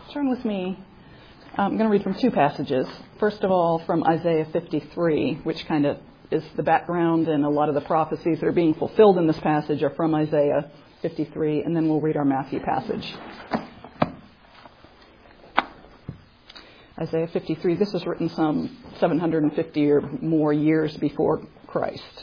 Turn with me. I'm going to read from two passages. First of all, from Isaiah 53, which kind of is the background, and a lot of the prophecies that are being fulfilled in this passage are from Isaiah 53, and then we'll read our Matthew passage. Isaiah 53, this was written some 750 or more years before Christ.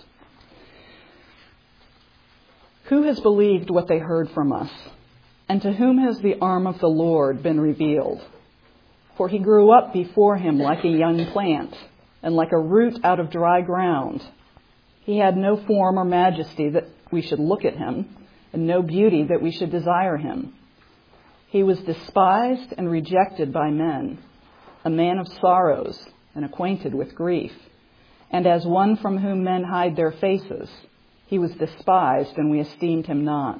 Who has believed what they heard from us? And to whom has the arm of the Lord been revealed? For he grew up before him like a young plant, and like a root out of dry ground. He had no form or majesty that we should look at him, and no beauty that we should desire him. He was despised and rejected by men, a man of sorrows and acquainted with grief. And as one from whom men hide their faces, he was despised, and we esteemed him not.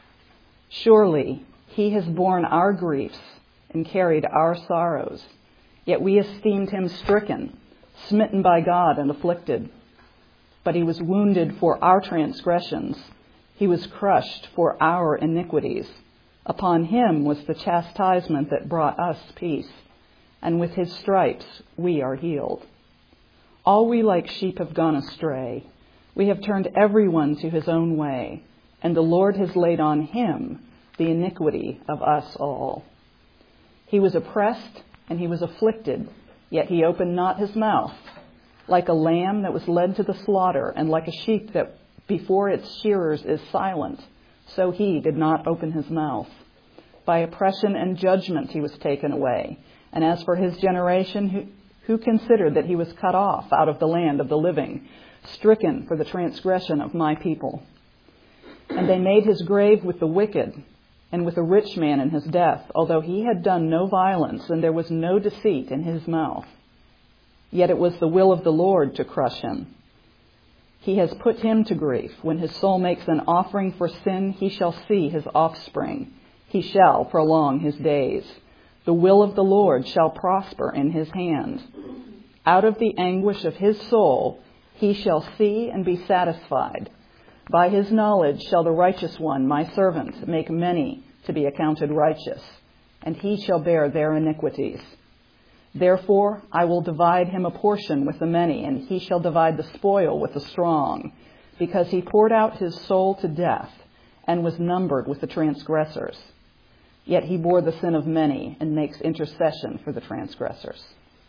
Surely he has borne our griefs and carried our sorrows, yet we esteemed him stricken, smitten by God, and afflicted. But he was wounded for our transgressions. He was crushed for our iniquities. Upon him was the chastisement that brought us peace, and with his stripes we are healed. All we like sheep have gone astray. We have turned everyone to his own way, and the Lord has laid on him the iniquity of us all. He was oppressed and he was afflicted, yet he opened not his mouth. Like a lamb that was led to the slaughter, and like a sheep that before its shearers is silent, so he did not open his mouth. By oppression and judgment he was taken away. And as for his generation, who considered that he was cut off out of the land of the living, stricken for the transgression of my people? And they made his grave with the wicked, and with a rich man in his death, although he had done no violence, and there was no deceit in his mouth. Yet it was the will of the Lord to crush him. He has put him to grief. When his soul makes an offering for sin, he shall see his offspring. He shall prolong his days. The will of the Lord shall prosper in his hand. Out of the anguish of his soul he shall see and be satisfied. By his knowledge shall the righteous one, my servant, make many to be accounted righteous, and he shall bear their iniquities. Therefore I will divide him a portion with the many, and he shall divide the spoil with the strong, because he poured out his soul to death and was numbered with the transgressors. Yet he bore the sin of many and makes intercession for the transgressors.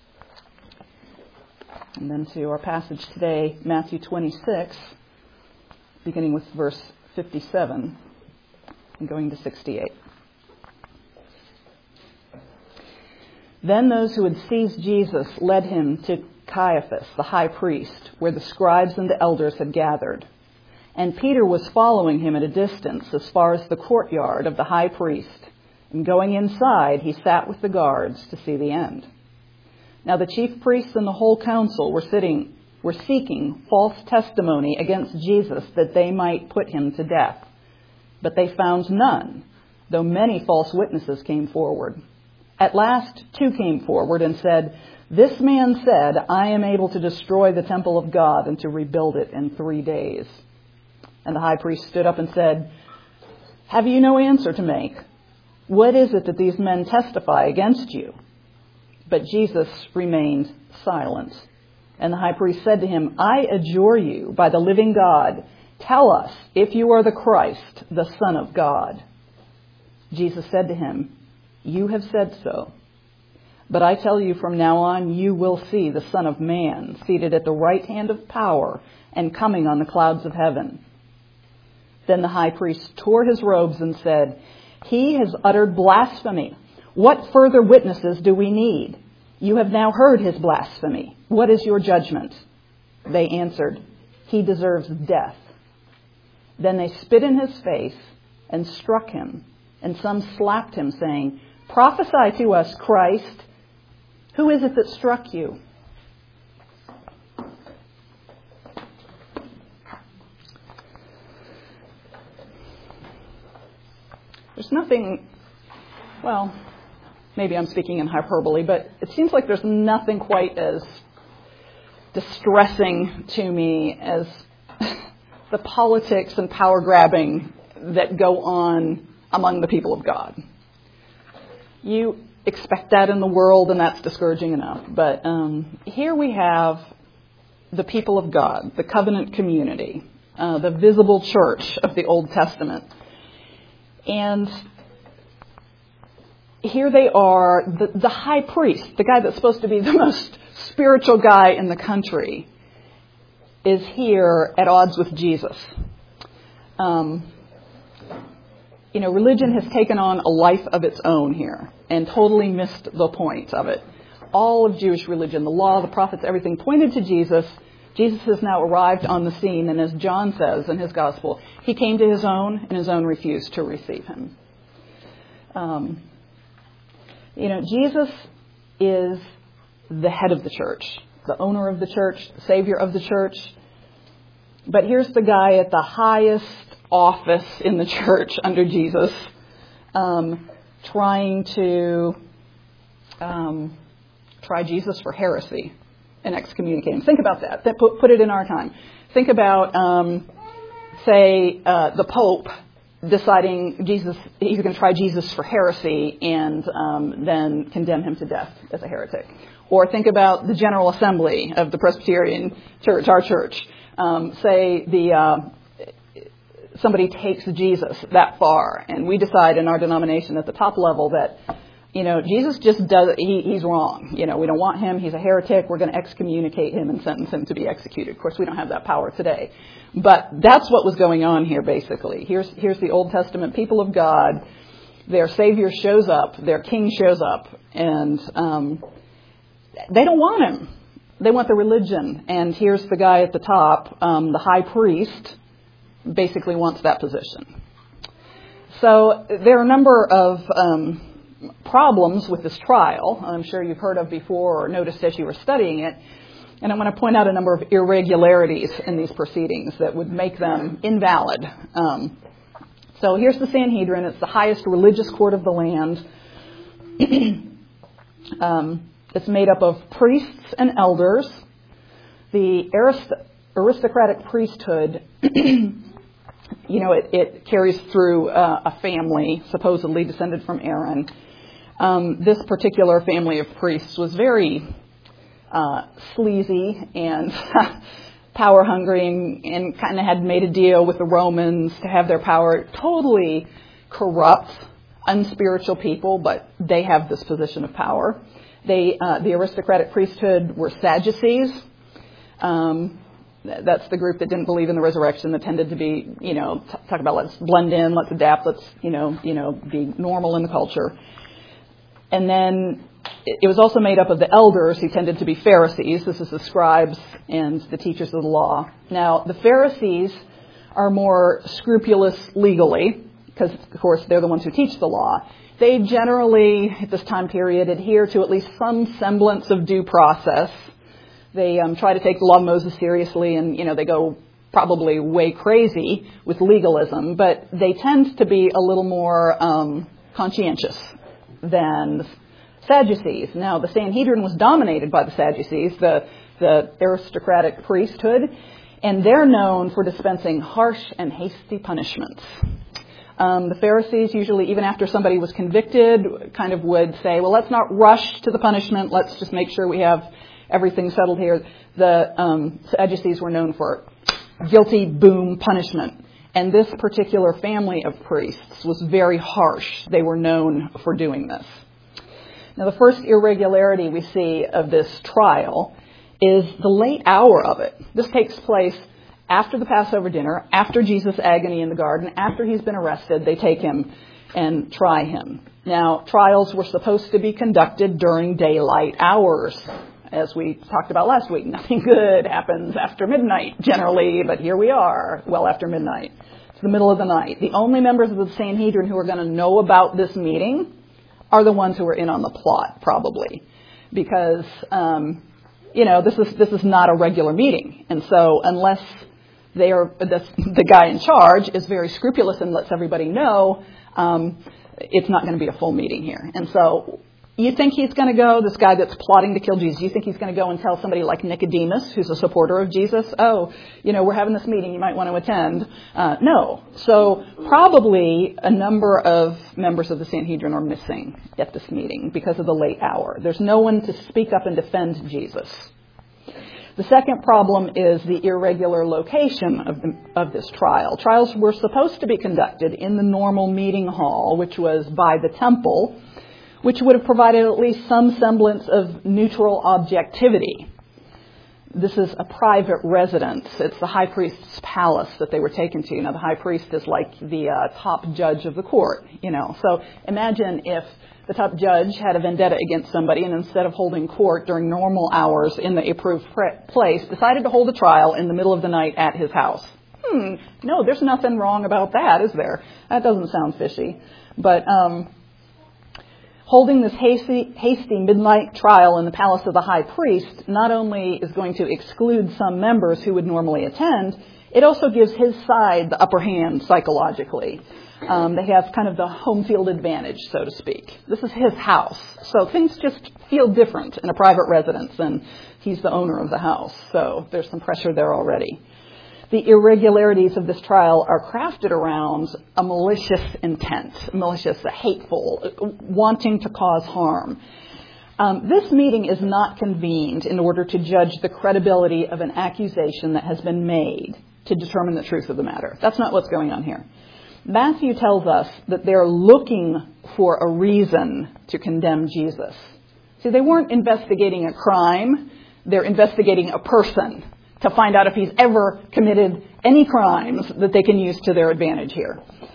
And then to our passage today, Matthew 26, beginning with verse 57 and going to 68. Then those who had seized Jesus led him to Caiaphas, the high priest, where the scribes and the elders had gathered. And Peter was following him at a distance as far as the courtyard of the high priest. And going inside, he sat with the guards to see the end. Now the chief priests and the whole council were seeking false testimony against Jesus, that they might put him to death. But they found none, though many false witnesses came forward. At last 2 came forward and said, "This man said, I am able to destroy the temple of God and to rebuild it in 3 days." And the high priest stood up and said, "Have you no answer to make? What is it that these men testify against you?" But Jesus remained silent. And the high priest said to him, "I adjure you by the living God, tell us if you are the Christ, the Son of God." Jesus said to him, "You have said so. But I tell you, from now on you will see the Son of Man seated at the right hand of power and coming on the clouds of heaven." Then the high priest tore his robes and said, "He has uttered blasphemy. What further witnesses do we need? You have now heard his blasphemy. What is your judgment?" They answered, "He deserves death." Then they spit in his face and struck him, and some slapped him, saying, "Prophesy to us, Christ. Who is it that struck you?" There's nothing, well, maybe I'm speaking in hyperbole, but it seems like there's nothing quite as distressing to me as the politics and power grabbing that go on among the people of God. You expect that in the world, and that's discouraging enough. But here we have the people of God, the covenant community, the visible church of the Old Testament. And here they are, the high priest, the guy that's supposed to be the most spiritual guy in the country, is here at odds with Jesus. Religion has taken on a life of its own here and totally missed the point of it. All of Jewish religion, the law, the prophets, everything pointed to Jesus. Jesus has now arrived on the scene, and as John says in his gospel, he came to his own, and his own refused to receive him. Jesus is the head of the church, the owner of the church, the savior of the church. But here's the guy at the highest office in the church under Jesus, trying to try Jesus for heresy and excommunicate him. Think about that. Put it in our time. Think about, the Pope deciding he's going to try Jesus for heresy and then condemn him to death as a heretic. Or think about the General Assembly of the Presbyterian Church, our church. Somebody takes Jesus that far, and we decide in our denomination at the top level that, Jesus just he's wrong. We don't want him. He's a heretic. We're going to excommunicate him and sentence him to be executed. Of course, we don't have that power today. But that's what was going on here, basically. Here's the Old Testament people of God. Their Savior shows up. Their King shows up. And they don't want him. They want the religion. And here's the guy at the top, the high priest, basically wants that position. So there are a number of problems with this trial, I'm sure you've heard of before or noticed as you were studying it. And I'm going to point out a number of irregularities in these proceedings that would make them invalid. So here's the Sanhedrin. It's the highest religious court of the land. It's made up of priests and elders. The aristocratic priesthood, it carries through a family supposedly descended from Aaron. This particular family of priests was very sleazy and power hungry and kind of had made a deal with the Romans to have their power. Totally corrupt, unspiritual people, but they have this position of power. The aristocratic priesthood were Sadducees. That's the group that didn't believe in the resurrection, that tended to be, talk about let's blend in, let's adapt, let's, be normal in the culture. And then it was also made up of the elders who tended to be Pharisees. This is the scribes and the teachers of the law. Now, the Pharisees are more scrupulous legally because, of course, they're the ones who teach the law. They generally, at this time period, adhere to at least some semblance of due process. They try to take the law of Moses seriously, and, they go probably way crazy with legalism, but they tend to be a little more conscientious than Sadducees. Now, the Sanhedrin was dominated by the Sadducees, the aristocratic priesthood, and they're known for dispensing harsh and hasty punishments. The Pharisees usually, even after somebody was convicted, kind of would say, well, let's not rush to the punishment. Let's just make sure we have everything settled here. The Sadducees were known for guilty, boom, punishment. And this particular family of priests was very harsh. They were known for doing this. Now, the first irregularity we see of this trial is the late hour of it. This takes place after the Passover dinner, after Jesus' agony in the garden, after he's been arrested. They take him and try him. Now, trials were supposed to be conducted during daylight hours. As we talked about last week, nothing good happens after midnight generally, but here we are, well after midnight. It's the middle of the night. The only members of the Sanhedrin who are going to know about this meeting are the ones who are in on the plot, probably, because this is not a regular meeting, and so unless they are the guy in charge is very scrupulous and lets everybody know, it's not going to be a full meeting here. And so You think he's going to go, this guy that's plotting to kill Jesus, you think he's going to go and tell somebody like Nicodemus, who's a supporter of Jesus, oh, we're having this meeting, you might want to attend. No. So probably a number of members of the Sanhedrin are missing at this meeting because of the late hour. There's no one to speak up and defend Jesus. The second problem is the irregular location of this trial. Trials were supposed to be conducted in the normal meeting hall, which was by the temple, which would have provided at least some semblance of neutral objectivity. This is a private residence. It's the high priest's palace that they were taken to. Now, the high priest is like the top judge of the court, So imagine if the top judge had a vendetta against somebody and instead of holding court during normal hours in the approved place, decided to hold a trial in the middle of the night at his house. No, there's nothing wrong about that, is there? That doesn't sound fishy. But holding this hasty midnight trial in the palace of the high priest not only is going to exclude some members who would normally attend, it also gives his side the upper hand psychologically. They have kind of the home field advantage, so to speak. This is his house. So things just feel different in a private residence than he's the owner of the house. So there's some pressure there already. The irregularities of this trial are crafted around a malicious intent, hateful, wanting to cause harm. This meeting is not convened in order to judge the credibility of an accusation that has been made to determine the truth of the matter. That's not what's going on here. Matthew tells us that they're looking for a reason to condemn Jesus. See, they weren't investigating a crime. They're investigating a person to find out if he's ever committed any crimes that they can use to their advantage here.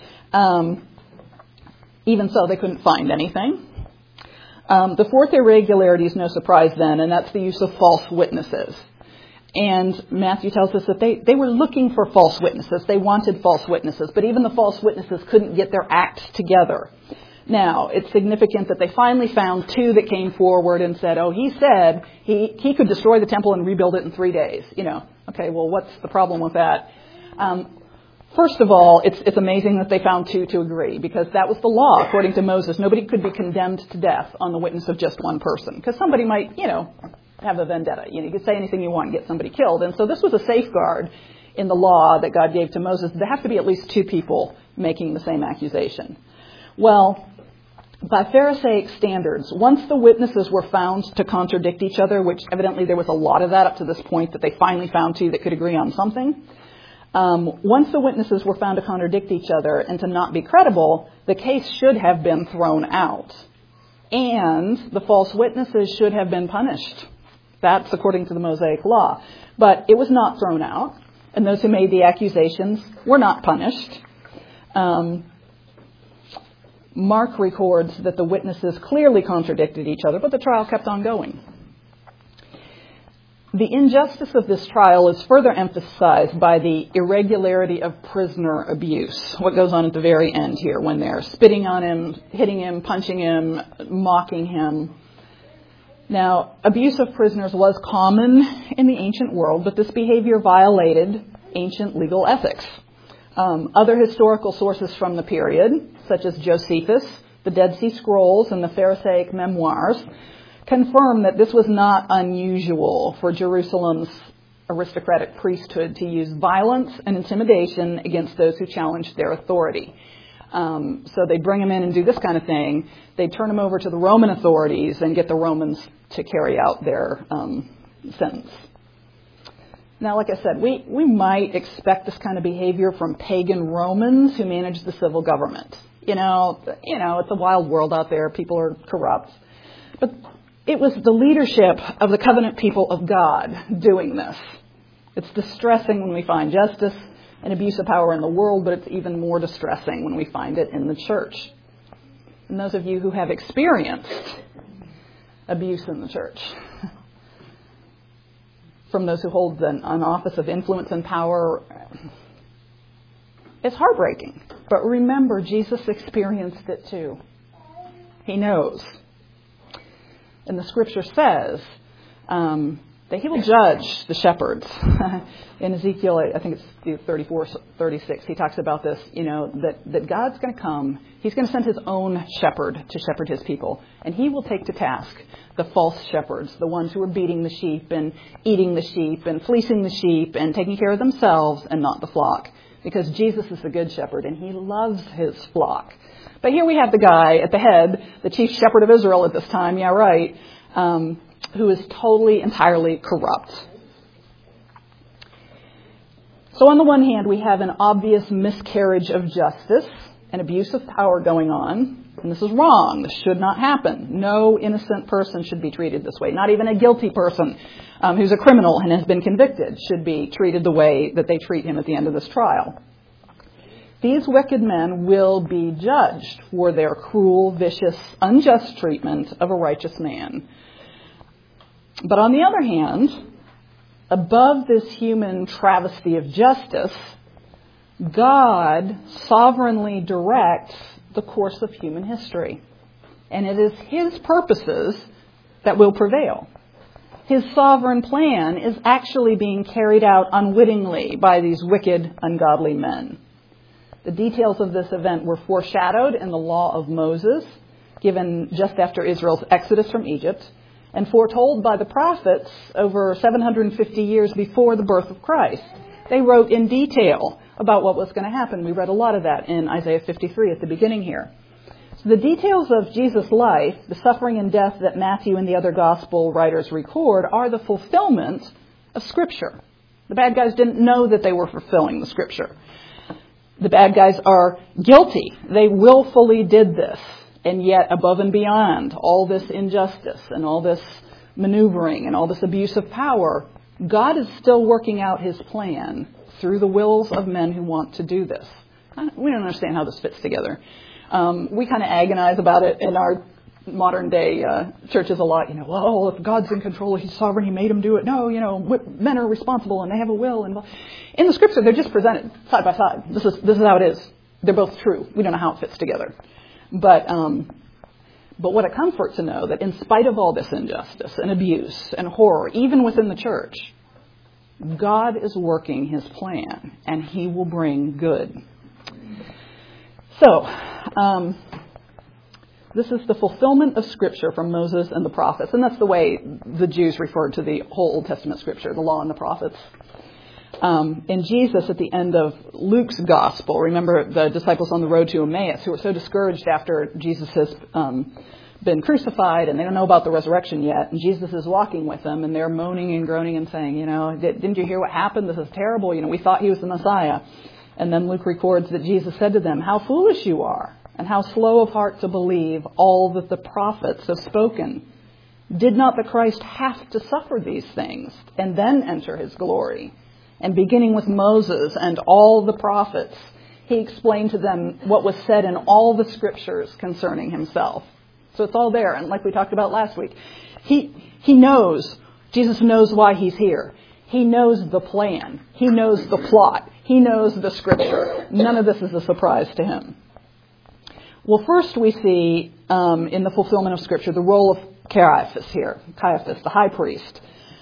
Even so, they couldn't find anything. The fourth irregularity is no surprise then, and that's the use of false witnesses. And Matthew tells us that they were looking for false witnesses. They wanted false witnesses, but even the false witnesses couldn't get their act together. Now, it's significant that they finally found two that came forward and said, he said he could destroy the temple and rebuild it in 3 days. Okay, well, what's the problem with that? First of all, it's amazing that they found two to agree, because that was the law. According to Moses, nobody could be condemned to death on the witness of just one person, because somebody might, have a vendetta. You could say anything you want and get somebody killed. And so this was a safeguard in the law that God gave to Moses. There have to be at least two people making the same accusation. Well, by Pharisaic standards, once the witnesses were found to contradict each other, which evidently there was a lot of that up to this point that they finally found two that could agree on something, once the witnesses were found to contradict each other and to not be credible, the case should have been thrown out. And the false witnesses should have been punished. That's according to the Mosaic law. But it was not thrown out, and those who made the accusations were not punished. Mark records that the witnesses clearly contradicted each other, but the trial kept on going. The injustice of this trial is further emphasized by the irregularity of prisoner abuse, what goes on at the very end here when they're spitting on him, hitting him, punching him, mocking him. Now, abuse of prisoners was common in the ancient world, but this behavior violated ancient legal ethics. Other historical sources from the period, such as Josephus, the Dead Sea Scrolls, and the Pharisaic memoirs, confirm that this was not unusual for Jerusalem's aristocratic priesthood to use violence and intimidation against those who challenged their authority. So they'd bring them in and do this kind of thing. They'd turn them over to the Roman authorities and get the Romans to carry out their sentence. Now, like I said, we might expect this kind of behavior from pagan Romans who managed the civil government. It's a wild world out there. People are corrupt. But it was the leadership of the covenant people of God doing this. It's distressing when we find justice and abuse of power in the world, but it's even more distressing when we find it in the church. And those of you who have experienced abuse in the church, from those who hold an office of influence and power, it's heartbreaking. But remember, Jesus experienced it too. He knows. And the scripture says that he will judge the shepherds. In Ezekiel, I think it's 34:36, he talks about this, that God's going to come. He's going to send his own shepherd to shepherd his people. And he will take to task the false shepherds, the ones who are beating the sheep and eating the sheep and fleecing the sheep and taking care of themselves and not the flock. Because Jesus is the good shepherd and he loves his flock. But here we have the guy at the head, the chief shepherd of Israel at this time, who is totally, entirely corrupt. So on the one hand, we have an obvious miscarriage of justice, an abuse of power going on. And this is wrong. This should not happen. No innocent person should be treated this way. Not even a guilty person who's a criminal and has been convicted should be treated the way that they treat him at the end of this trial. These wicked men will be judged for their cruel, vicious, unjust treatment of a righteous man. But on the other hand, above this human travesty of justice, God sovereignly directs the course of human history. And it is his purposes that will prevail. His sovereign plan is actually being carried out unwittingly by these wicked, ungodly men. The details of this event were foreshadowed in the law of Moses, given just after Israel's exodus from Egypt, and foretold by the prophets over 750 years before the birth of Christ. They wrote in detail about what was going to happen. We read a lot of that in Isaiah 53 at the beginning here. So the details of Jesus' life, the suffering and death that Matthew and the other gospel writers record, are the fulfillment of Scripture. The bad guys didn't know that they were fulfilling the Scripture. The bad guys are guilty. They willfully did this. And yet, above and beyond all this injustice and all this maneuvering and all this abuse of power, God is still working out his plan through the wills of men who want to do this. We don't understand how this fits together. We kind of agonize about it in our modern day churches a lot. If God's in control, he's sovereign, he made them do it. No, men are responsible and they have a will. And in the Scripture, they're just presented side by side. This is how it is. They're both true. We don't know how it fits together. But what a comfort to know that in spite of all this injustice and abuse and horror, even within the church, God is working his plan and he will bring good. So, this is the fulfillment of Scripture from Moses and the prophets. And that's the way the Jews referred to the whole Old Testament Scripture, the law and the prophets. And Jesus, at the end of Luke's gospel, remember the disciples on the road to Emmaus who were so discouraged after Jesus has been crucified and they don't know about the resurrection yet. And Jesus is walking with them and they're moaning and groaning and saying, didn't you hear what happened? This is terrible. We thought he was the Messiah. And then Luke records that Jesus said to them, how foolish you are and how slow of heart to believe all that the prophets have spoken. Did not the Christ have to suffer these things and then enter his glory? And beginning with Moses and all the prophets, he explained to them what was said in all the Scriptures concerning himself. So it's all there. And like we talked about last week, he knows, Jesus knows why he's here. He knows the plan. He knows the plot. He knows the Scripture. None of this is a surprise to him. Well, first we see in the fulfillment of Scripture the role of Caiaphas here, the high priest.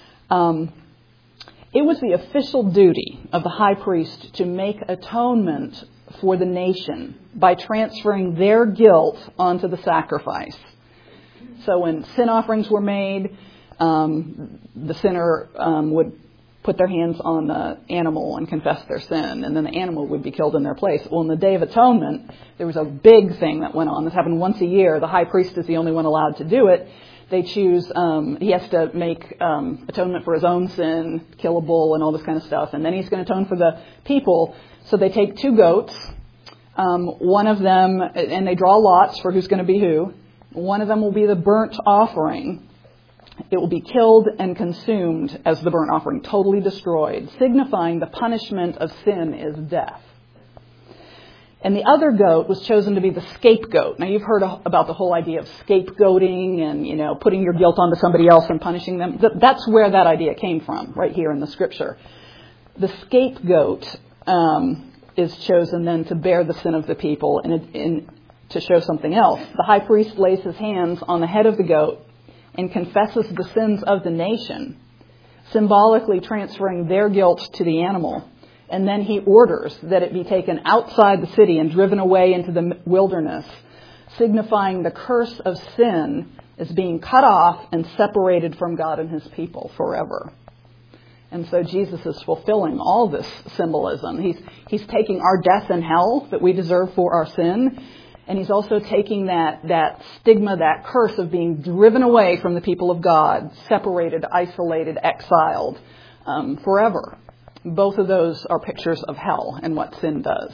It was the official duty of the high priest to make atonement for the nation by transferring their guilt onto the sacrifice. So when sin offerings were made, the sinner would put their hands on the animal and confess their sin, and then the animal would be killed in their place. Well, in the Day of Atonement, there was a big thing that went on. This happened once a year. The high priest is the only one allowed to do it. They choose, he has to make atonement for his own sin, kill a bull and all this kind of stuff. And then he's going to atone for the people. So they take 2 goats, one of them, and they draw lots for who's going to be who. One of them will be the burnt offering. It will be killed and consumed as the burnt offering, totally destroyed, signifying the punishment of sin is death. And the other goat was chosen to be the scapegoat. Now, you've heard about the whole idea of scapegoating and, putting your guilt onto somebody else and punishing them. That's where that idea came from, right here in the Scripture. The scapegoat is chosen then to bear the sin of the people and to show something else. The high priest lays his hands on the head of the goat and confesses the sins of the nation. symbolically transferring their guilt to the animal. And then he orders that it be taken outside the city and driven away into the wilderness, signifying the curse of sin as being cut off and separated from God and his people forever. And so Jesus is fulfilling all this symbolism. He's taking our death in hell that we deserve for our sin, and he's also taking that stigma, that curse of being driven away from the people of God, separated, isolated, exiled forever. Both of those are pictures of hell and what sin does.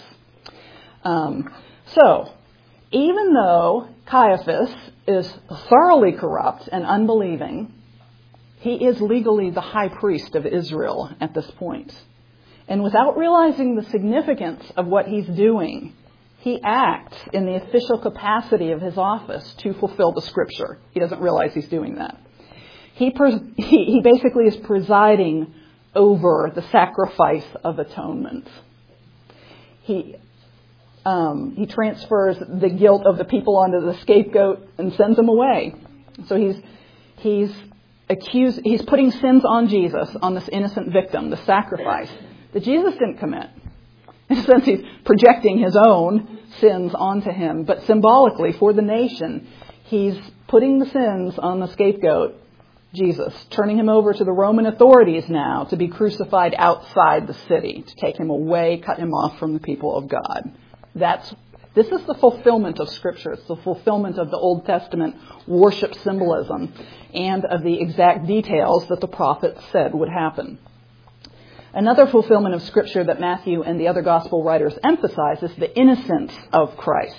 So, even though Caiaphas is thoroughly corrupt and unbelieving, he is legally the high priest of Israel at this point. And without realizing the significance of what he's doing, he acts in the official capacity of his office to fulfill the scripture. He doesn't realize he's doing that. He basically is presiding over the sacrifice of atonement. He transfers the guilt of the people onto the scapegoat and sends them away. So he's putting sins on Jesus, on this innocent victim, the sacrifice that Jesus didn't commit. In a sense, he's projecting his own sins onto him, but symbolically for the nation, he's putting the sins on the scapegoat, Jesus, turning him over to the Roman authorities now to be crucified outside the city, to take him away, cut him off from the people of God. This is the fulfillment of Scripture. It's the fulfillment of the Old Testament worship symbolism and of the exact details that the prophets said would happen. Another fulfillment of Scripture that Matthew and the other gospel writers emphasize is the innocence of Christ.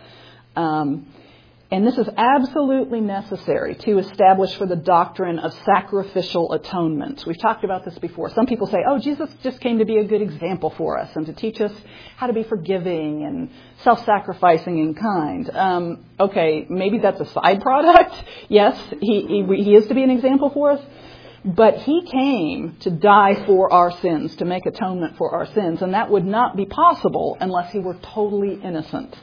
And this is absolutely necessary to establish for the doctrine of sacrificial atonement. We've talked about this before. Some people say, Jesus just came to be a good example for us and to teach us how to be forgiving and self-sacrificing and kind. Okay, maybe that's a side product. Yes, he is to be an example for us. But he came to die for our sins, to make atonement for our sins. And that would not be possible unless he were totally innocent.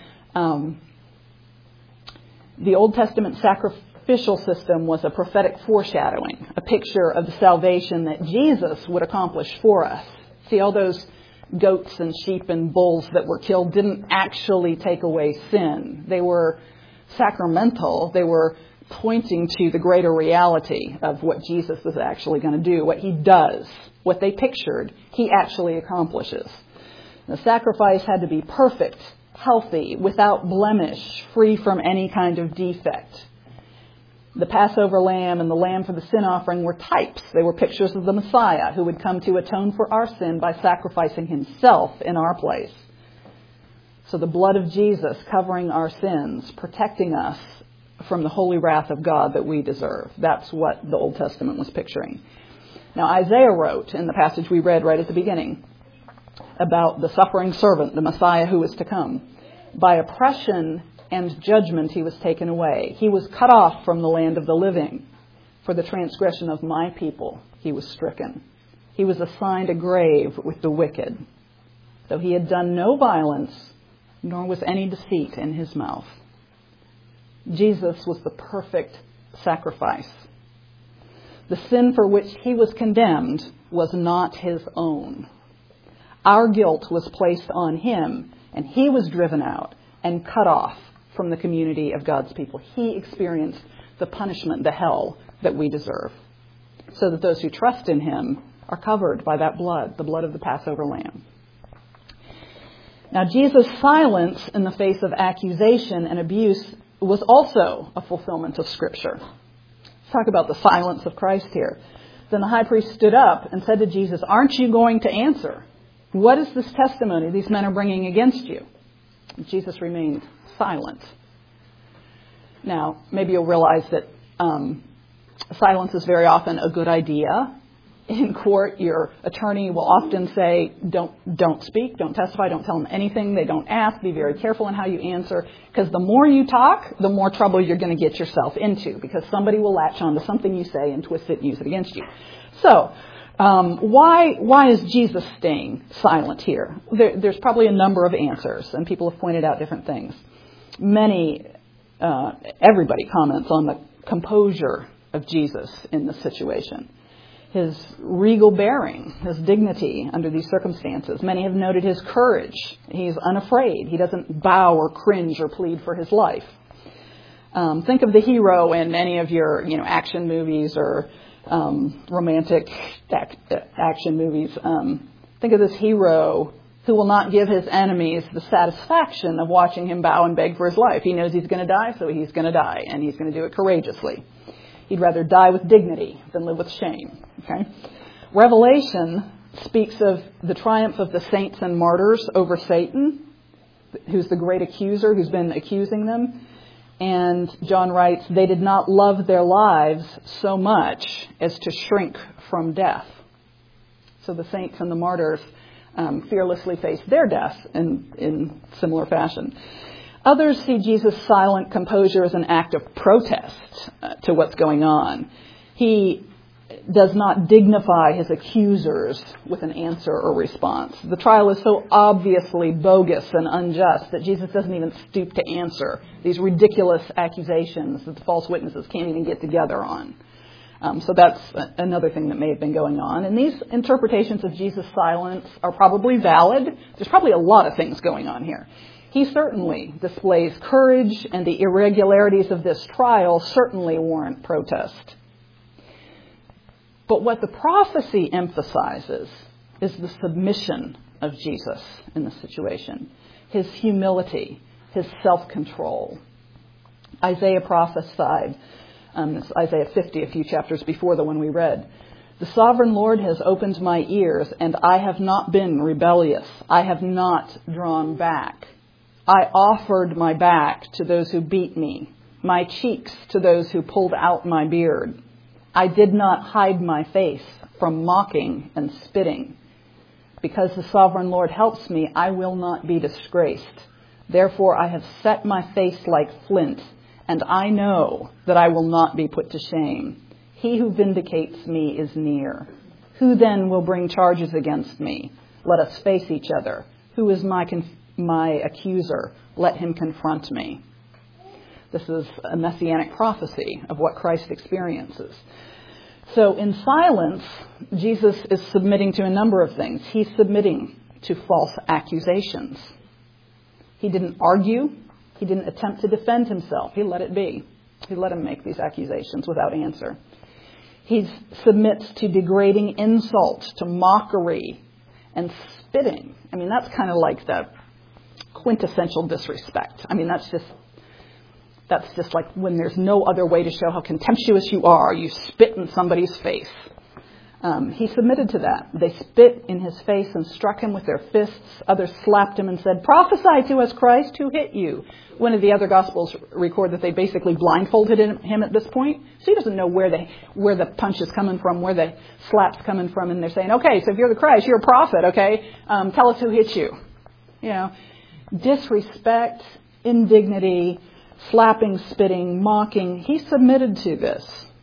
The Old Testament sacrificial system was a prophetic foreshadowing, a picture of the salvation that Jesus would accomplish for us. See, all those goats and sheep and bulls that were killed didn't actually take away sin. They were sacramental. They were pointing to the greater reality of what Jesus is actually going to do, what he does, what they pictured, he actually accomplishes. The sacrifice had to be perfect, healthy, without blemish, free from any kind of defect. The Passover lamb and the lamb for the sin offering were types. They were pictures of the Messiah who would come to atone for our sin by sacrificing himself in our place. So the blood of Jesus covering our sins, protecting us from the holy wrath of God that we deserve. That's what the Old Testament was picturing. Now, Isaiah wrote in the passage we read right at the beginning about the suffering servant, the Messiah who was to come. By oppression and judgment he was taken away. He was cut off from the land of the living. For the transgression of my people he was stricken. He was assigned a grave with the wicked. Though he had done no violence, nor was any deceit in his mouth. Jesus was the perfect sacrifice. The sin for which he was condemned was not his own. Our guilt was placed on him, and he was driven out and cut off from the community of God's people. He experienced the punishment, the hell that we deserve, so that those who trust in him are covered by that blood, the blood of the Passover lamb. Now, Jesus' silence in the face of accusation and abuse was also a fulfillment of Scripture. Let's talk about the silence of Christ here. Then the high priest stood up and said to Jesus, "Aren't you going to answer? What is this testimony these men are bringing against you?" And Jesus remained silent. Now, maybe you'll realize that silence is very often a good idea. In court, your attorney will often say, don't speak, don't testify, don't tell them anything. They don't ask. Be very careful in how you answer. Because the more you talk, the more trouble you're going to get yourself into. Because somebody will latch on to something you say and twist it and use it against you. So, why is Jesus staying silent here? There's probably a number of answers, and people have pointed out different things. Everybody comments on the composure of Jesus in this situation. his regal bearing, his dignity under these circumstances. Many have noted his courage. He's unafraid. He doesn't bow or cringe or plead for his life. Think of the hero in any of your, action movies or romantic action movies. Think of this hero who will not give his enemies the satisfaction of watching him bow and beg for his life. He knows he's going to die, so he's going to die, and he's going to do it courageously. He'd rather die with dignity than live with shame. Okay? Revelation speaks of the triumph of the saints and martyrs over Satan, who's the great accuser, who's been accusing them. And John writes, they did not love their lives so much as to shrink from death. So the saints and the martyrs fearlessly faced their death in similar fashion. Others see Jesus' silent composure as an act of protest to what's going on. He does not dignify his accusers with an answer or response. The trial is so obviously bogus and unjust that Jesus doesn't even stoop to answer these ridiculous accusations that the false witnesses can't even get together on. So that's another thing that may have been going on. And these interpretations of Jesus' silence are probably valid. There's probably a lot of things going on here. He certainly displays courage, and the irregularities of this trial certainly warrant protest. But what the prophecy emphasizes is the submission of Jesus in this situation, his humility, his self-control. Isaiah prophesied, it's Isaiah 50, a few chapters before the one we read, the sovereign Lord has opened my ears, and I have not been rebellious. I have not drawn back. I offered my back to those who beat me, my cheeks to those who pulled out my beard. I did not hide my face from mocking and spitting. Because the sovereign Lord helps me, I will not be disgraced. Therefore, I have set my face like flint, and I know that I will not be put to shame. He who vindicates me is near. Who then will bring charges against me? Let us face each other. Who is my accuser? Let him confront me. This is a messianic prophecy of what Christ experiences. So in silence, Jesus is submitting to a number of things. He's submitting to false accusations. He didn't argue. He didn't attempt to defend himself. He let it be. He let him make these accusations without answer. He submits to degrading insult, to mockery, and spitting. I mean, that's kind of like the quintessential disrespect. I mean, that's just like when there's no other way to show how contemptuous you are, you spit in somebody's face. He submitted to that. They spit in his face and struck him with their fists. Others slapped him and said, "Prophesy to us, Christ, who hit you?" One of the other Gospels record that they basically blindfolded him at this point. So he doesn't know where the punch is coming from, where the slap's coming from. And they're saying, okay, so if you're the Christ, you're a prophet, okay? Tell us who hit you. Disrespect, indignity, slapping, spitting, mocking. He submitted to this.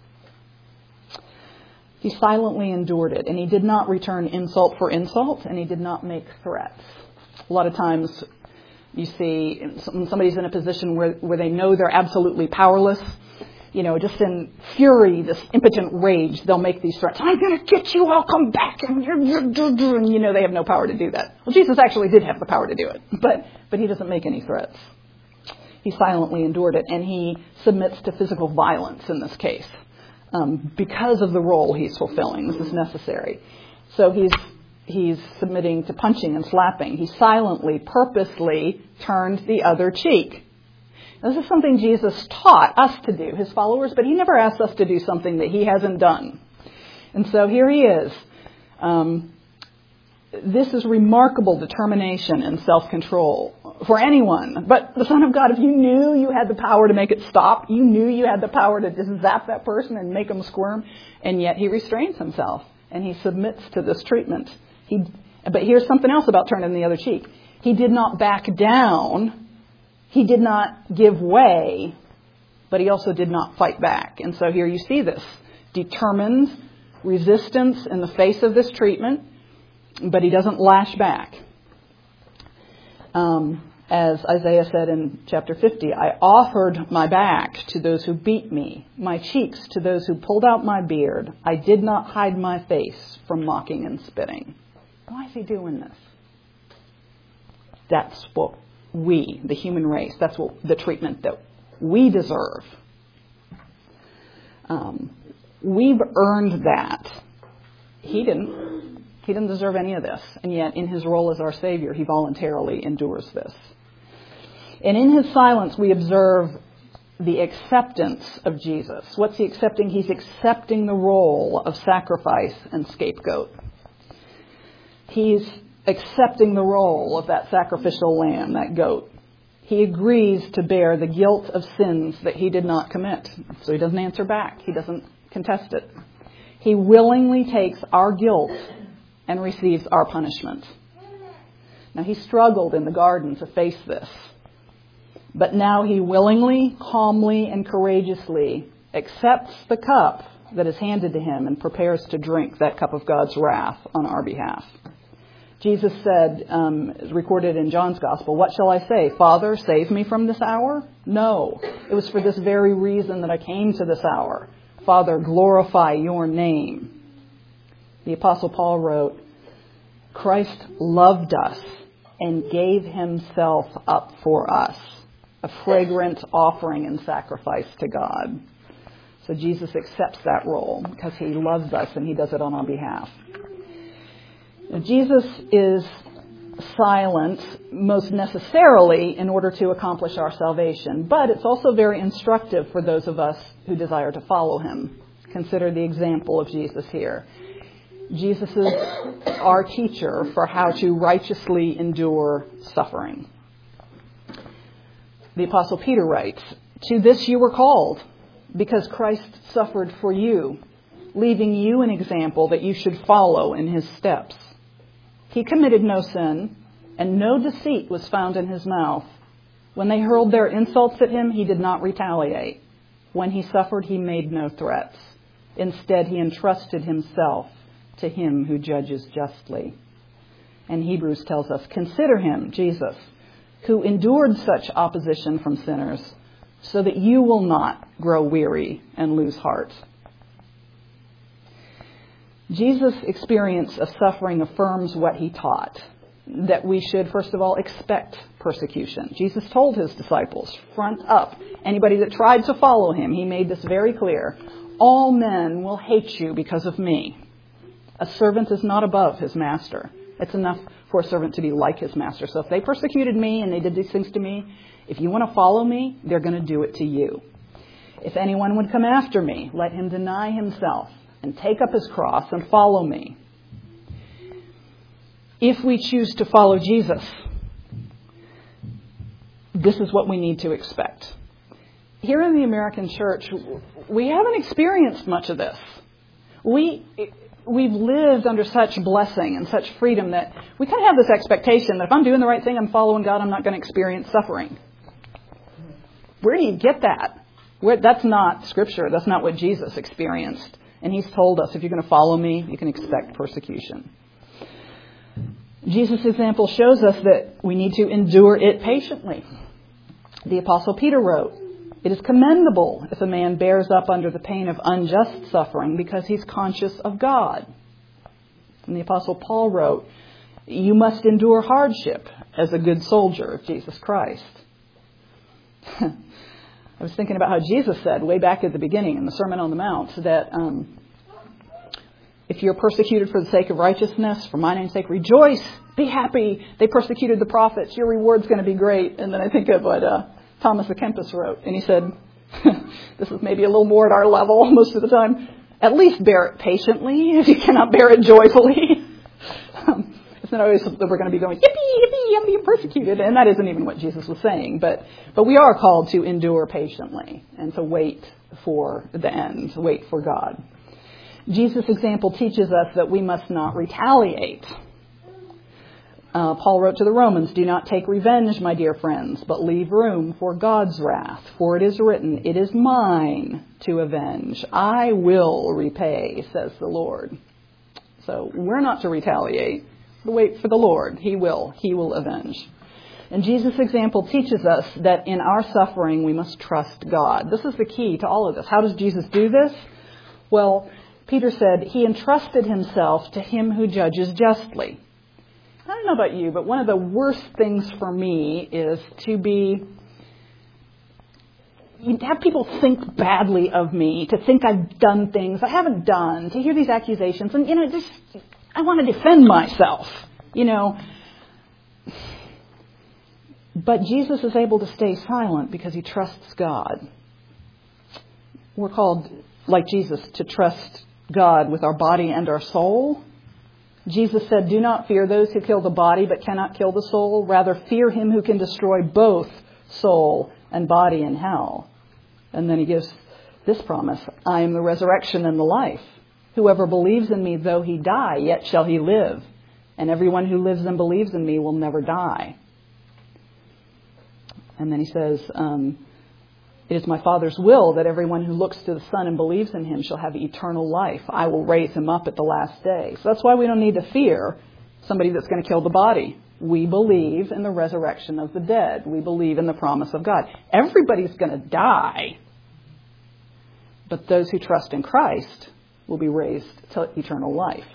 He silently endured it, and he did not return insult for insult, and he did not make threats. A lot of times you see when somebody's in a position where they know they're absolutely powerless, just in fury, this impotent rage, they'll make these threats. I'm going to get you, I'll come back, and they have no power to do that. Well, Jesus actually did have the power to do it, but he doesn't make any threats. He silently endured it, and he submits to physical violence in this case. Because of the role he's fulfilling. This is necessary. So he's submitting to punching and slapping. He silently, purposely turned the other cheek. This is something Jesus taught us to do, his followers, but he never asked us to do something that he hasn't done. And so here he is. This is remarkable determination and self-control for anyone. But the Son of God, if you knew you had the power to make it stop, you knew you had the power to just zap that person and make them squirm, and yet he restrains himself and he submits to this treatment. But here's something else about turning the other cheek. He did not back down. He did not give way, but he also did not fight back. And so here you see this determined resistance in the face of this treatment, but he doesn't lash back. As Isaiah said in chapter 50, I offered my back to those who beat me, my cheeks to those who pulled out my beard. I did not hide my face from mocking and spitting. Why is he doing this? That's what we, the human race, that's what the treatment that we deserve. We've earned that. He didn't. He didn't deserve any of this. And yet, in his role as our Savior, he voluntarily endures this. And in his silence, we observe the acceptance of Jesus. What's he accepting? He's accepting the role of sacrifice and scapegoat. He's accepting the role of that sacrificial lamb, that goat. He agrees to bear the guilt of sins that he did not commit. So he doesn't answer back. He doesn't contest it. He willingly takes our guilt and receives our punishment. Now, he struggled in the garden to face this. But now he willingly, calmly, and courageously accepts the cup that is handed to him and prepares to drink that cup of God's wrath on our behalf. Jesus said, recorded in John's Gospel, "What shall I say? Father, save me from this hour?" No, it was for this very reason that I came to this hour. Father, glorify your name. The Apostle Paul wrote, Christ loved us and gave himself up for us, a fragrant offering and sacrifice to God. So Jesus accepts that role because he loves us and he does it on our behalf. Now, Jesus is silent most necessarily in order to accomplish our salvation, but it's also very instructive for those of us who desire to follow him. Consider the example of Jesus here. Jesus is our teacher for how to righteously endure suffering. The Apostle Peter writes, "To this you were called, because Christ suffered for you, leaving you an example that you should follow in his steps. He committed no sin, and no deceit was found in his mouth. When they hurled their insults at him, he did not retaliate. When he suffered, he made no threats. Instead, he entrusted himself to him who judges justly." And Hebrews tells us, "Consider him, Jesus, who endured such opposition from sinners, so that you will not grow weary and lose heart." Jesus' experience of suffering affirms what he taught, that we should, first of all, expect persecution. Jesus told his disciples, front up, anybody that tried to follow him, he made this very clear, all men will hate you because of me. A servant is not above his master. It's enough for a servant to be like his master. So if they persecuted me and they did these things to me, if you want to follow me, they're going to do it to you. If anyone would come after me, let him deny himself and take up his cross and follow me. If we choose to follow Jesus, this is what we need to expect. Here in the American church, we haven't experienced much of this. We've lived under such blessing and such freedom that we kind of have this expectation that if I'm doing the right thing, I'm following God, I'm not going to experience suffering. Where do you get that? That's not Scripture. That's not what Jesus experienced. And he's told us, if you're going to follow me, you can expect persecution. Jesus' example shows us that we need to endure it patiently. The Apostle Peter wrote, "It is commendable if a man bears up under the pain of unjust suffering because he's conscious of God." And the Apostle Paul wrote, "You must endure hardship as a good soldier of Jesus Christ." I was thinking about how Jesus said way back at the beginning in the Sermon on the Mount that if you're persecuted for the sake of righteousness, for my name's sake, rejoice, be happy. They persecuted the prophets. Your reward's going to be great. And then I think of what Thomas à Kempis wrote. And he said, this is maybe a little more at our level most of the time, at least bear it patiently if you cannot bear it joyfully. It's not always that we're going to be going, yippee, yippee, I'm being persecuted. And that isn't even what Jesus was saying. But we are called to endure patiently and to wait for the end, wait for God. Jesus' example teaches us that we must not retaliate. Paul wrote to the Romans, "Do not take revenge, my dear friends, but leave room for God's wrath. For it is written, 'It is mine to avenge. I will repay,' says the Lord." So we're not to retaliate, but wait for the Lord. He will avenge. And Jesus' example teaches us that in our suffering we must trust God. This is the key to all of this. How does Jesus do this? Well, Peter said he entrusted himself to him who judges justly. I don't know about you, but one of the worst things for me is to have people think badly of me, to think I've done things I haven't done, to hear these accusations. And, I want to defend myself, But Jesus is able to stay silent because he trusts God. We're called, like Jesus, to trust God with our body and our soul. Jesus said, "Do not fear those who kill the body but cannot kill the soul. Rather, fear him who can destroy both soul and body in hell." And then he gives this promise, "I am the resurrection and the life. Whoever believes in me, though he die, yet shall he live. And everyone who lives and believes in me will never die." And then he says, "It is my Father's will that everyone who looks to the Son and believes in him shall have eternal life. I will raise him up at the last day." So that's why we don't need to fear somebody that's going to kill the body. We believe in the resurrection of the dead. We believe in the promise of God. Everybody's going to die. But those who trust in Christ will be raised to eternal life.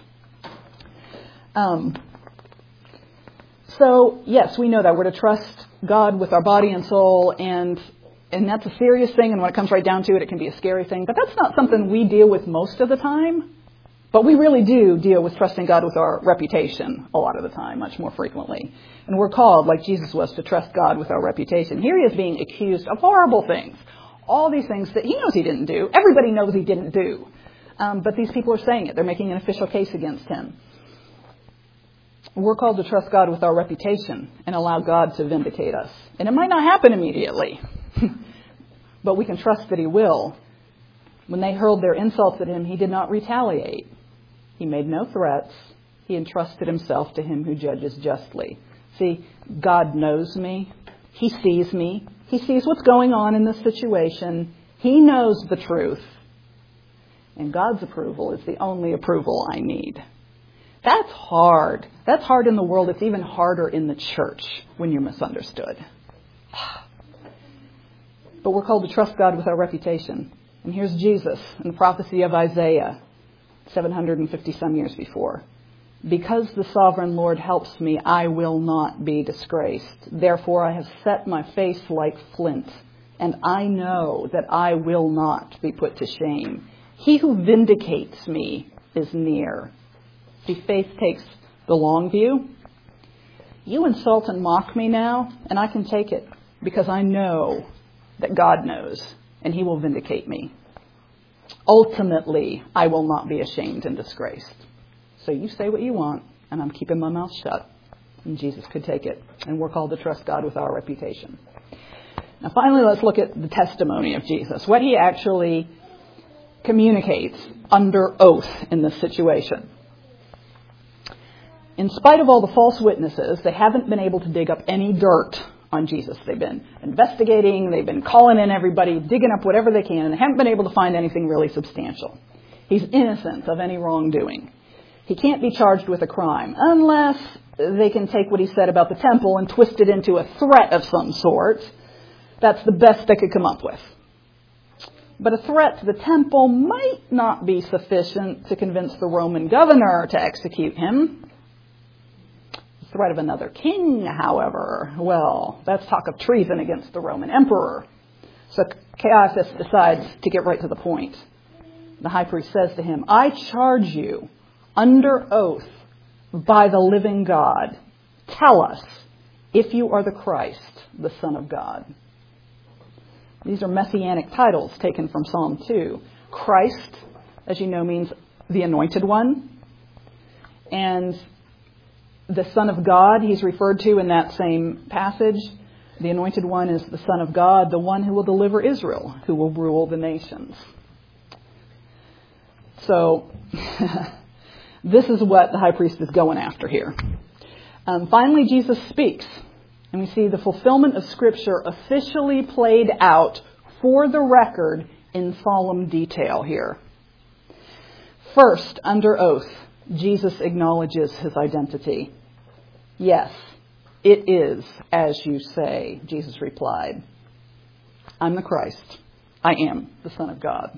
So, yes, we know that. We're to trust God with our body and soul, and that's a serious thing, and when it comes right down to it, it can be a scary thing. But that's not something we deal with most of the time. But we really do deal with trusting God with our reputation a lot of the time, much more frequently. And we're called, like Jesus was, to trust God with our reputation. Here he is being accused of horrible things. All these things that he knows he didn't do. Everybody knows he didn't do. But these people are saying it. They're making an official case against him. We're called to trust God with our reputation and allow God to vindicate us. And it might not happen immediately, but we can trust that he will. When they hurled their insults at him, he did not retaliate. He made no threats. He entrusted himself to him who judges justly. See, God knows me. He sees me. He sees what's going on in this situation. He knows the truth. And God's approval is the only approval I need. That's hard. That's hard in the world. It's even harder in the church when you're misunderstood. But we're called to trust God with our reputation. And here's Jesus in the prophecy of Isaiah, 750 some years before. "Because the sovereign Lord helps me, I will not be disgraced. Therefore I have set my face like flint, and I know that I will not be put to shame. He who vindicates me is near." See, faith takes the long view. You insult and mock me now, and I can take it because I know that God knows, and he will vindicate me. Ultimately, I will not be ashamed and disgraced. So you say what you want, and I'm keeping my mouth shut. And Jesus could take it. And we're called to trust God with our reputation. Now, finally, let's look at the testimony of Jesus, what he actually communicates under oath in this situation. In spite of all the false witnesses, they haven't been able to dig up any dirt on Jesus. They've been investigating, they've been calling in everybody, digging up whatever they can, and they haven't been able to find anything really substantial. He's innocent of any wrongdoing. He can't be charged with a crime unless they can take what he said about the temple and twist it into a threat of some sort. That's the best they could come up with. But a threat to the temple might not be sufficient to convince the Roman governor to execute him. The threat of another king, however, well, that's talk of treason against the Roman emperor. So Caiaphas decides to get right to the point. The high priest says to him, "I charge you under oath by the living God. Tell us if you are the Christ, the Son of God." These are messianic titles taken from Psalm 2. Christ, as you know, means the anointed one. And the Son of God, he's referred to in that same passage. The anointed one is the Son of God, the one who will deliver Israel, who will rule the nations. So, this is what the high priest is going after here. Finally, Jesus speaks. And we see the fulfillment of Scripture officially played out for the record in solemn detail here. First, under oath, Jesus acknowledges his identity. Yes, "It is as you say," Jesus replied. "I'm the Christ. I am the Son of God."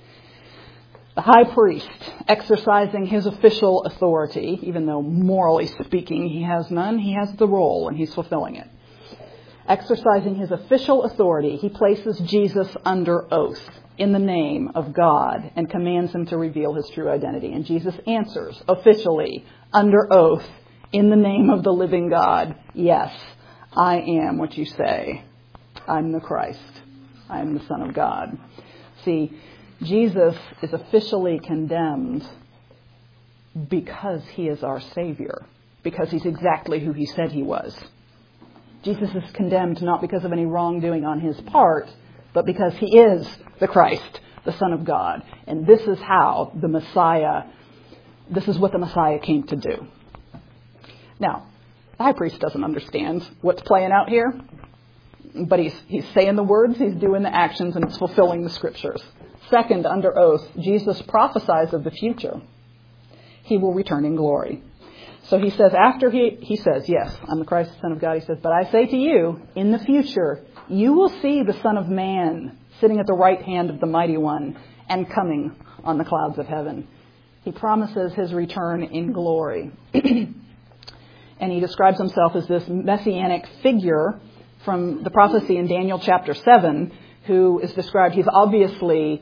The high priest, exercising his official authority, even though morally speaking he has none, he has the role and he's fulfilling it. Exercising his official authority, he places Jesus under oath in the name of God and commands him to reveal his true identity. And Jesus answers officially under oath in the name of the living God, "Yes, I am what you say. I'm the Christ. I am the Son of God." See, Jesus is officially condemned because he is our Savior, because he's exactly who he said he was. Jesus is condemned not because of any wrongdoing on his part, but because he is the Christ, the Son of God. And this is how this is what the Messiah came to do. Now, the high priest doesn't understand what's playing out here, but he's saying the words, he's doing the actions, and it's fulfilling the scriptures. Second, under oath, Jesus prophesies of the future. He will return in glory. So he says, after he says, "Yes, I'm the Christ, the Son of God," he says, "But I say to you, in the future, you will see the Son of Man sitting at the right hand of the Mighty One and coming on the clouds of heaven." He promises his return in glory. And he describes himself as this messianic figure from the prophecy in Daniel chapter 7, who is described, he's obviously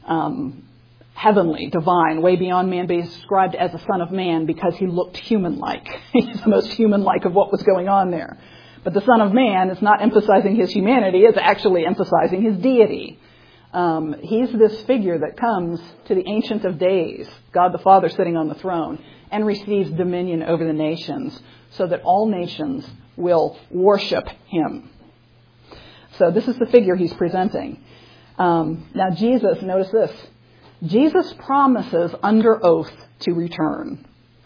heavenly, divine, way beyond man, but he's described as a son of man because he looked human-like. He's the most human-like of what was going on there. But the Son of Man is not emphasizing his humanity, it's actually emphasizing his deity. He's this figure that comes to the Ancient of Days, God the Father sitting on the throne, and receives dominion over the nations so that all nations will worship him. So this is the figure he's presenting. Now Jesus, notice this. Jesus promises under oath to return.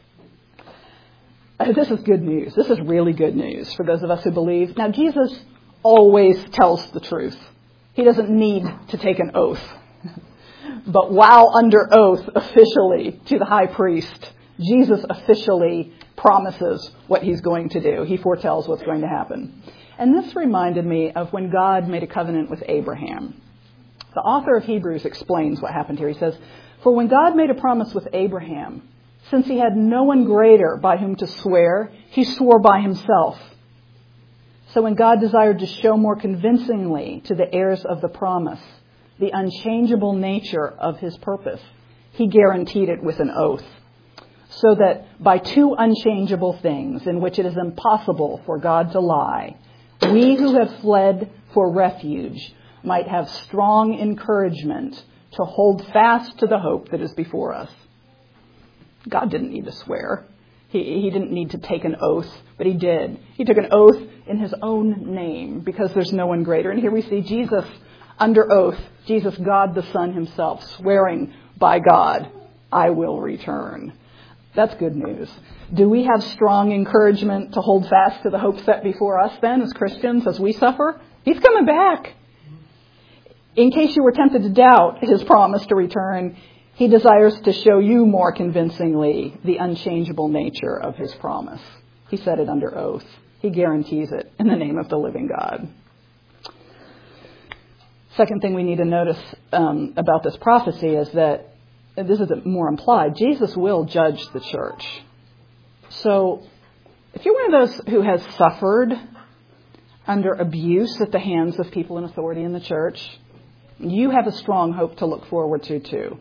This is good news. This is really good news for those of us who believe. Now, Jesus always tells the truth. He doesn't need to take an oath. But while under oath officially to the high priest, Jesus officially promises what he's going to do. He foretells what's going to happen. And this reminded me of when God made a covenant with Abraham. The author of Hebrews explains what happened here. He says, "For when God made a promise with Abraham, since he had no one greater by whom to swear, he swore by himself. So when God desired to show more convincingly to the heirs of the promise the unchangeable nature of his purpose, he guaranteed it with an oath, so that by two unchangeable things in which it is impossible for God to lie, we who have fled for refuge might have strong encouragement to hold fast to the hope that is before us." God didn't need to swear. He didn't need to take an oath, but he did. He took an oath in his own name because there's no one greater. And here we see Jesus under oath, Jesus, God the Son himself, swearing by God, "I will return." That's good news. Do we have strong encouragement to hold fast to the hope set before us then as Christians as we suffer? He's coming back. In case you were tempted to doubt his promise to return, he desires to show you more convincingly the unchangeable nature of his promise. He said it under oath. He guarantees it in the name of the living God. Second thing we need to notice about this prophecy is that, this is more implied, Jesus will judge the church. So if you're one of those who has suffered under abuse at the hands of people in authority in the church, you have a strong hope to look forward to too.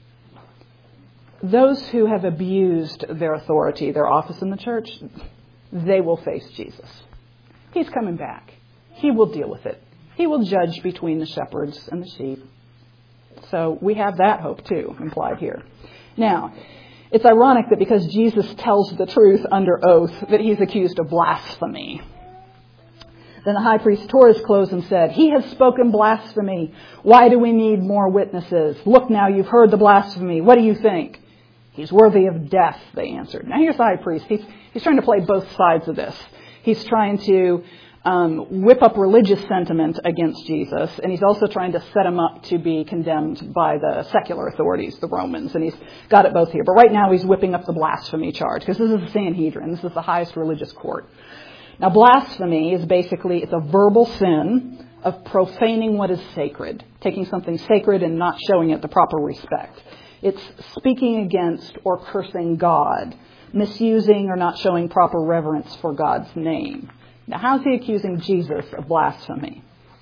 Those who have abused their authority, their office in the church, they will face Jesus. He's coming back. He will deal with it. He will judge between the shepherds and the sheep. So we have that hope too, implied here. Now, it's ironic that because Jesus tells the truth under oath, that he's accused of blasphemy. Then the high priest tore his clothes and said, "He has spoken blasphemy. Why do we need more witnesses? Look now, you've heard the blasphemy. What do you think?" "He's worthy of death," they answered. Now here's the high priest. He's trying to play both sides of this. He's trying to whip up religious sentiment against Jesus, and he's also trying to set him up to be condemned by the secular authorities, the Romans, and he's got it both here. But right now he's whipping up the blasphemy charge, because this is the Sanhedrin. This is the highest religious court. Now, blasphemy is basically, it's a verbal sin of profaning what is sacred, taking something sacred and not showing it the proper respect. It's speaking against or cursing God, misusing or not showing proper reverence for God's name. Now, how's he accusing Jesus of blasphemy?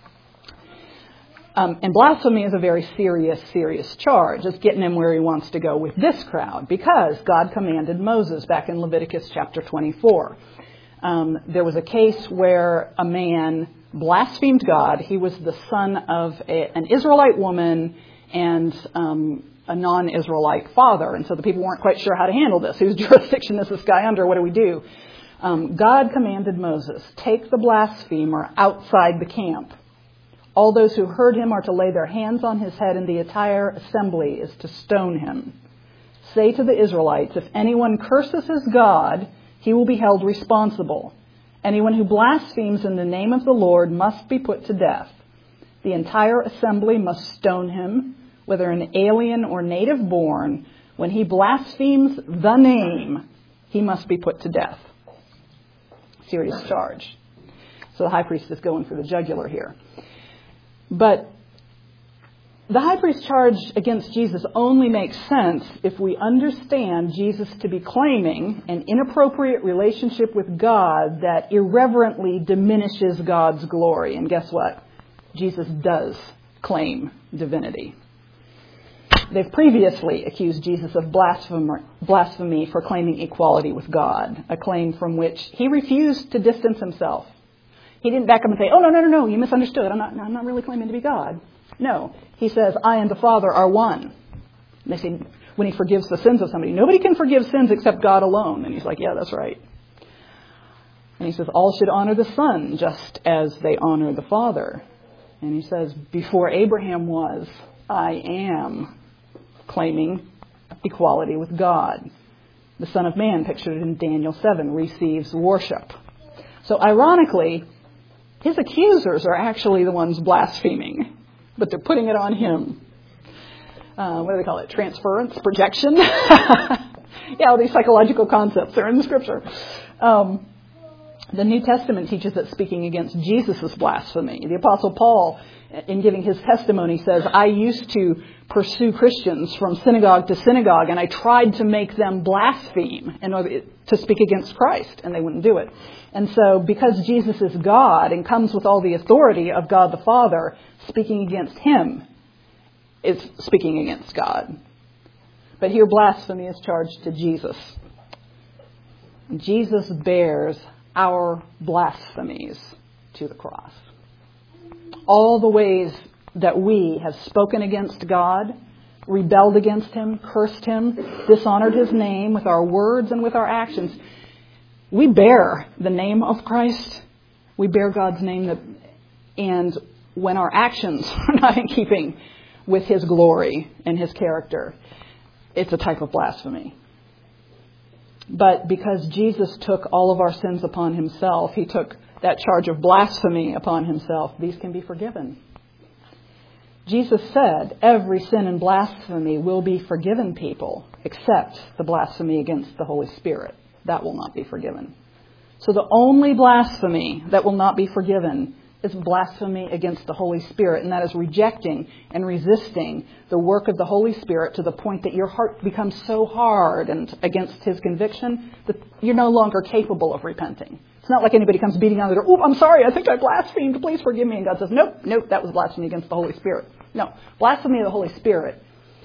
And blasphemy is a very serious charge. It's getting him where he wants to go with this crowd, because God commanded Moses back in Leviticus chapter 24. There was a case where a man blasphemed God. He was the son of an Israelite woman and a non-Israelite father. And so the people weren't quite sure how to handle this. Whose jurisdiction is this guy under? What do we do? God commanded Moses, take the blasphemer outside the camp. All those who heard him are to lay their hands on his head, and the entire assembly is to stone him. Say to the Israelites, if anyone curses his God, he will be held responsible. Anyone who blasphemes in the name of the Lord must be put to death. The entire assembly must stone him, whether an alien or native born. When he blasphemes the name, he must be put to death. Serious charge. So the high priest is going for the jugular here. But the high priest's charge against Jesus only makes sense if we understand Jesus to be claiming an inappropriate relationship with God that irreverently diminishes God's glory. And guess what? Jesus does claim divinity. They've previously accused Jesus of blasphemy for claiming equality with God, a claim from which he refused to distance himself. He didn't back up and say, oh, no, you misunderstood. I'm not really claiming to be God. No, he says, I and the Father are one. And they say, when he forgives the sins of somebody, nobody can forgive sins except God alone. And he's like, yeah, that's right. And he says, all should honor the Son just as they honor the Father. And he says, before Abraham was, I am, claiming equality with God. The Son of Man, pictured in Daniel 7, receives worship. So ironically, his accusers are actually the ones blaspheming, but they're putting it on him. What do they call it? Transference? Projection? Yeah, all these psychological concepts are in the Scripture. The New Testament teaches that speaking against Jesus is blasphemy. The Apostle Paul, in giving his testimony, says, I used to pursue Christians from synagogue to synagogue, and I tried to make them blaspheme in order to speak against Christ, and they wouldn't do it. And so, because Jesus is God and comes with all the authority of God the Father, speaking against him is speaking against God. But here blasphemy is charged to Jesus. Jesus bears our blasphemies to the cross. All the ways that we have spoken against God, rebelled against him, cursed him, dishonored his name with our words and with our actions, we bear the name of Christ. We bear God's name. And when our actions are not in keeping with his glory and his character, it's a type of blasphemy. But because Jesus took all of our sins upon himself, he took that charge of blasphemy upon himself, these can be forgiven. Jesus said every sin and blasphemy will be forgiven people, except the blasphemy against the Holy Spirit. That will not be forgiven. So the only blasphemy that will not be forgiven is blasphemy against the Holy Spirit, and that is rejecting and resisting the work of the Holy Spirit to the point that your heart becomes so hard and against his conviction that you're no longer capable of repenting. It's not like anybody comes beating on the door, oh, I'm sorry, I think I blasphemed, please forgive me. And God says, nope, that was blasphemy against the Holy Spirit. No, blasphemy of the Holy Spirit,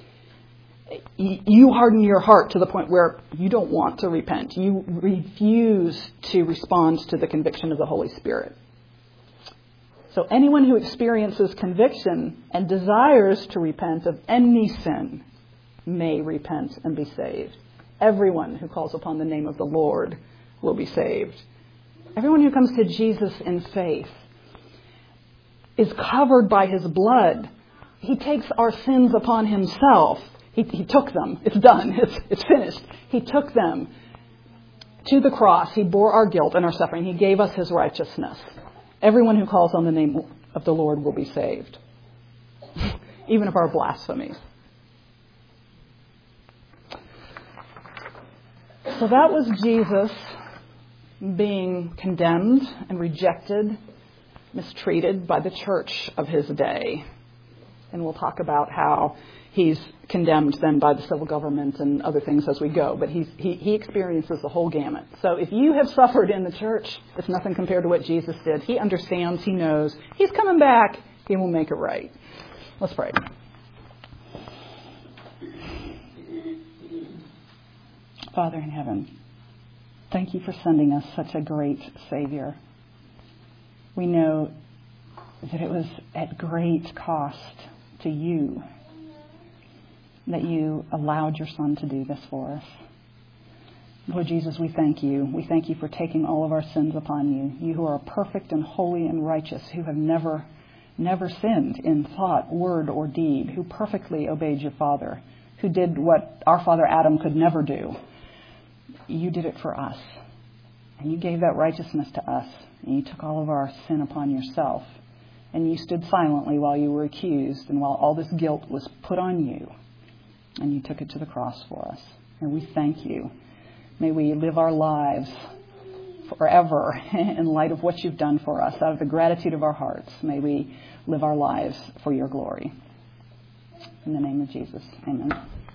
you harden your heart to the point where you don't want to repent. You refuse to respond to the conviction of the Holy Spirit. So anyone who experiences conviction and desires to repent of any sin may repent and be saved. Everyone who calls upon the name of the Lord will be saved. Everyone who comes to Jesus in faith is covered by his blood. He takes our sins upon himself. He took them. It's done. It's finished. He took them to the cross. He bore our guilt and our suffering. He gave us his righteousness. Everyone who calls on the name of the Lord will be saved, even of our blasphemies. So that was Jesus being condemned and rejected, mistreated by the church of his day. And we'll talk about how he's condemned then by the civil government and other things as we go. But he experiences the whole gamut. So if you have suffered in the church, it's nothing compared to what Jesus did. He understands. He knows. He's coming back. He will make it right. Let's pray. Father in heaven, thank you for sending us such a great Savior. We know that it was at great cost to you that you allowed your Son to do this for us. Lord Jesus, we thank you. We thank you for taking all of our sins upon you. You who are perfect and holy and righteous, who have never sinned in thought, word, or deed, who perfectly obeyed your Father, who did what our father Adam could never do. You did it for us. And you gave that righteousness to us. And you took all of our sin upon yourself. And you stood silently while you were accused and while all this guilt was put on you. And you took it to the cross for us. And we thank you. May we live our lives forever in light of what you've done for us. Out of the gratitude of our hearts, may we live our lives for your glory. In the name of Jesus, amen.